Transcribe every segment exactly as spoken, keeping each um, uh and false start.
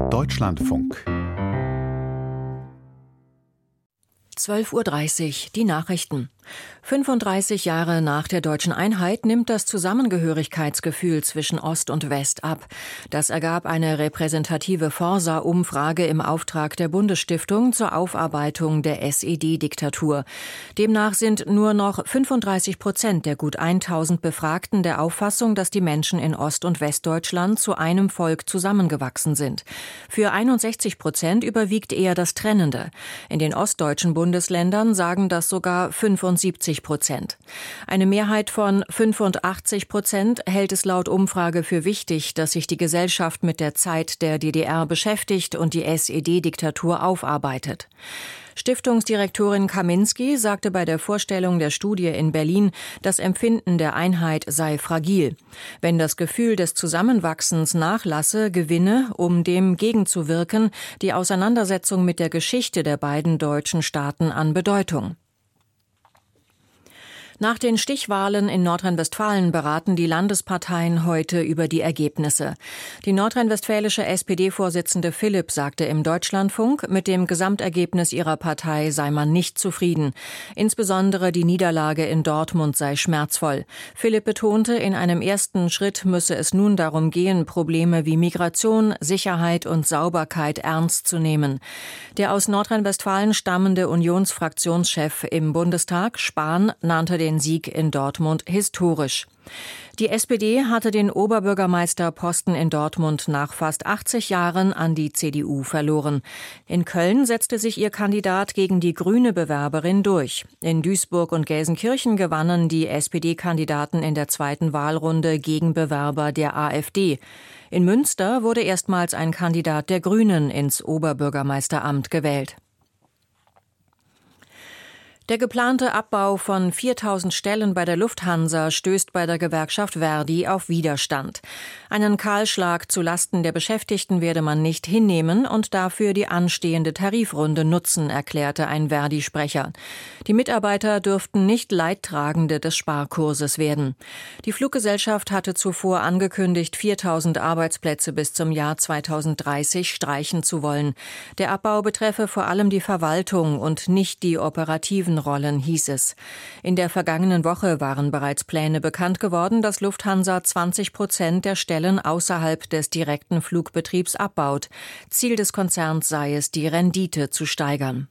Deutschlandfunk. zwölf Uhr dreißig, die Nachrichten. fünfunddreißig Jahre nach der deutschen Einheit nimmt das Zusammengehörigkeitsgefühl zwischen Ost und West ab. Das ergab eine repräsentative Forsa-Umfrage im Auftrag der Bundesstiftung zur Aufarbeitung der S E D-Diktatur. Demnach sind nur noch fünfunddreißig Prozent der gut tausend Befragten der Auffassung, dass die Menschen in Ost- und Westdeutschland zu einem Volk zusammengewachsen sind. Für einundsechzig Prozent überwiegt eher das Trennende. In den ostdeutschen Bundesländern sagen das sogar fünfundsiebzig Prozent. Eine Mehrheit von fünfundachtzig Prozent hält es laut Umfrage für wichtig, dass sich die Gesellschaft mit der Zeit der D D R beschäftigt und die S E D-Diktatur aufarbeitet. Stiftungsdirektorin Kaminski sagte bei der Vorstellung der Studie in Berlin, das Empfinden der Einheit sei fragil. Wenn das Gefühl des Zusammenwachsens nachlasse, gewinne, um dem gegenzuwirken, die Auseinandersetzung mit der Geschichte der beiden deutschen Staaten an Bedeutung. Nach den Stichwahlen in Nordrhein-Westfalen beraten die Landesparteien heute über die Ergebnisse. Die nordrhein-westfälische S P D-Vorsitzende Philipp sagte im Deutschlandfunk, mit dem Gesamtergebnis ihrer Partei sei man nicht zufrieden. Insbesondere die Niederlage in Dortmund sei schmerzvoll. Philipp betonte, in einem ersten Schritt müsse es nun darum gehen, Probleme wie Migration, Sicherheit und Sauberkeit ernst zu nehmen. Der aus Nordrhein-Westfalen stammende Unionsfraktionschef im Bundestag, Spahn, nannte den Sieg in Dortmund historisch. Die S P D hatte den Oberbürgermeisterposten in Dortmund nach fast achtzig Jahren an die C D U verloren. In Köln setzte sich ihr Kandidat gegen die grüne Bewerberin durch. In Duisburg und Gelsenkirchen gewannen die S P D-Kandidaten in der zweiten Wahlrunde gegen Bewerber der AfD. In Münster wurde erstmals ein Kandidat der Grünen ins Oberbürgermeisteramt gewählt. Der geplante Abbau von viertausend Stellen bei der Lufthansa stößt bei der Gewerkschaft Verdi auf Widerstand. Einen Kahlschlag zu Lasten der Beschäftigten werde man nicht hinnehmen und dafür die anstehende Tarifrunde nutzen, erklärte ein Verdi-Sprecher. Die Mitarbeiter dürften nicht Leidtragende des Sparkurses werden. Die Fluggesellschaft hatte zuvor angekündigt, viertausend Arbeitsplätze bis zum Jahr zweitausenddreißig streichen zu wollen. Der Abbau betreffe vor allem die Verwaltung und nicht die operativen Rollen, hieß es. In der vergangenen Woche waren bereits Pläne bekannt geworden, dass Lufthansa zwanzig Prozent der Stellen außerhalb des direkten Flugbetriebs abbaut. Ziel des Konzerns sei es, die Rendite zu steigern.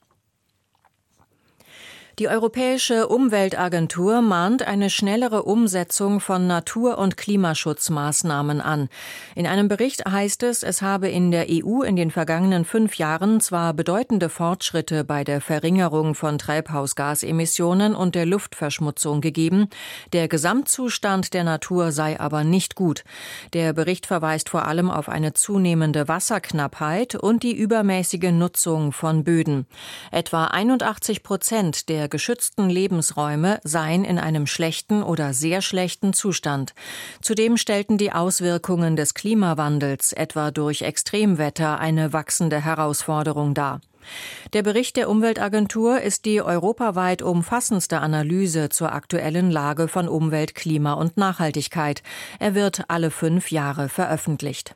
Die Europäische Umweltagentur mahnt eine schnellere Umsetzung von Natur- und Klimaschutzmaßnahmen an. In einem Bericht heißt es, es habe in der E U in den vergangenen fünf Jahren zwar bedeutende Fortschritte bei der Verringerung von Treibhausgasemissionen und der Luftverschmutzung gegeben. Der Gesamtzustand der Natur sei aber nicht gut. Der Bericht verweist vor allem auf eine zunehmende Wasserknappheit und die übermäßige Nutzung von Böden. Etwa einundachtzig Prozent der geschützten Lebensräume seien in einem schlechten oder sehr schlechten Zustand. Zudem stellten die Auswirkungen des Klimawandels, etwa durch Extremwetter, eine wachsende Herausforderung dar. Der Bericht der Umweltagentur ist die europaweit umfassendste Analyse zur aktuellen Lage von Umwelt, Klima und Nachhaltigkeit. Er wird alle fünf Jahre veröffentlicht.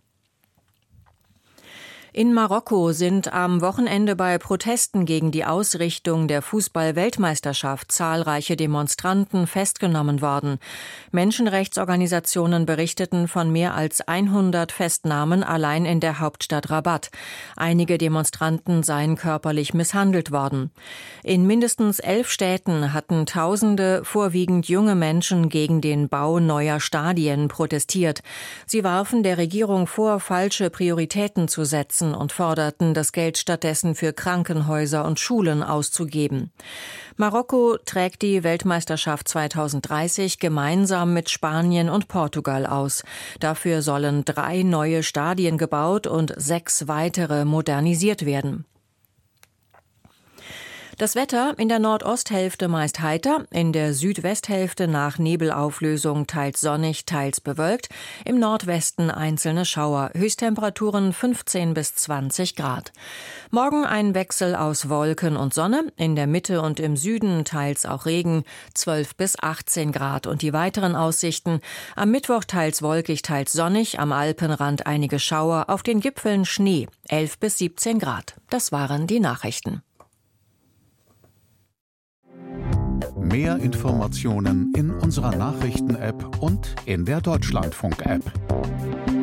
In Marokko sind am Wochenende bei Protesten gegen die Ausrichtung der Fußball-Weltmeisterschaft zahlreiche Demonstranten festgenommen worden. Menschenrechtsorganisationen berichteten von mehr als hundert Festnahmen allein in der Hauptstadt Rabat. Einige Demonstranten seien körperlich misshandelt worden. In mindestens elf Städten hatten Tausende, vorwiegend junge Menschen, gegen den Bau neuer Stadien protestiert. Sie warfen der Regierung vor, falsche Prioritäten zu setzen und forderten, das Geld stattdessen für Krankenhäuser und Schulen auszugeben. Marokko trägt die Weltmeisterschaft zweitausenddreißig gemeinsam mit Spanien und Portugal aus. Dafür sollen drei neue Stadien gebaut und sechs weitere modernisiert werden. Das Wetter in der Nordosthälfte meist heiter, in der Südwesthälfte nach Nebelauflösung teils sonnig, teils bewölkt, im Nordwesten einzelne Schauer, Höchsttemperaturen fünfzehn bis zwanzig Grad. Morgen ein Wechsel aus Wolken und Sonne, in der Mitte und im Süden teils auch Regen, zwölf bis achtzehn Grad. Und die weiteren Aussichten: am Mittwoch teils wolkig, teils sonnig, am Alpenrand einige Schauer, auf den Gipfeln Schnee, elf bis siebzehn Grad. Das waren die Nachrichten. Mehr Informationen in unserer Nachrichten-App und in der Deutschlandfunk-App.